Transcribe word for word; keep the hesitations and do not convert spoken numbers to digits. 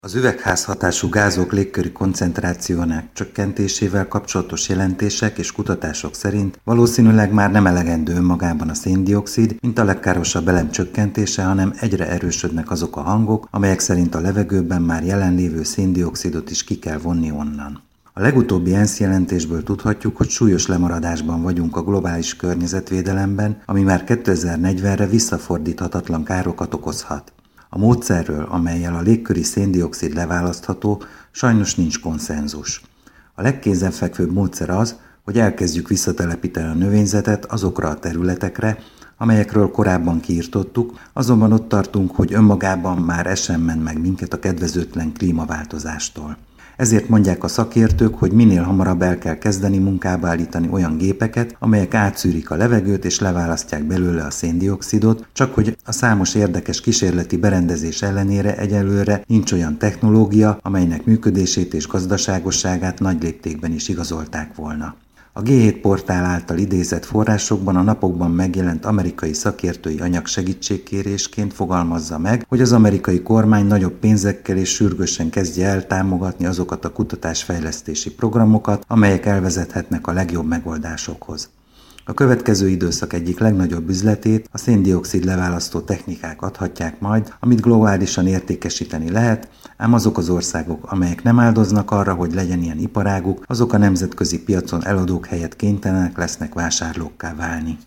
Az üvegházhatású gázok légköri koncentrációjának csökkentésével kapcsolatos jelentések és kutatások szerint valószínűleg már nem elegendő önmagában a szén-dioxid, mint a legkárosabb elem csökkentése, hanem egyre erősödnek azok a hangok, amelyek szerint a levegőben már jelenlévő szén-dioxidot is ki kell vonni onnan. A legutóbbi ENSZ jelentésből tudhatjuk, hogy súlyos lemaradásban vagyunk a globális környezetvédelemben, ami már kétezer-negyvenre visszafordíthatatlan károkat okozhat. A módszerről, amellyel a légköri szén-dioxid leválasztható, sajnos nincs konszenzus. A legkézenfekvőbb módszer az, hogy elkezdjük visszatelepíteni a növényzetet azokra a területekre, amelyekről korábban kiirtottuk, azonban ott tartunk, hogy önmagában már ez sem ment meg minket a kedvezőtlen klímaváltozástól. Ezért mondják a szakértők, hogy minél hamarabb el kell kezdeni munkába állítani olyan gépeket, amelyek átszűrik a levegőt és leválasztják belőle a szén-dioxidot, csak hogy a számos érdekes kísérleti berendezés ellenére egyelőre nincs olyan technológia, amelynek működését és gazdaságosságát nagy léptékben is igazolták volna. A gé hét portál által idézett forrásokban a napokban megjelent amerikai szakértői anyag segítségkérésként fogalmazza meg, hogy az amerikai kormány nagyobb pénzekkel és sürgősen kezdje el támogatni azokat a kutatásfejlesztési programokat, amelyek elvezethetnek a legjobb megoldásokhoz. A következő időszak egyik legnagyobb üzletét a szén-dioxid leválasztó technikák adhatják majd, amit globálisan értékesíteni lehet, ám azok az országok, amelyek nem áldoznak arra, hogy legyen ilyen iparáguk, azok a nemzetközi piacon eladók helyett kénytelenek lesznek vásárlókká válni.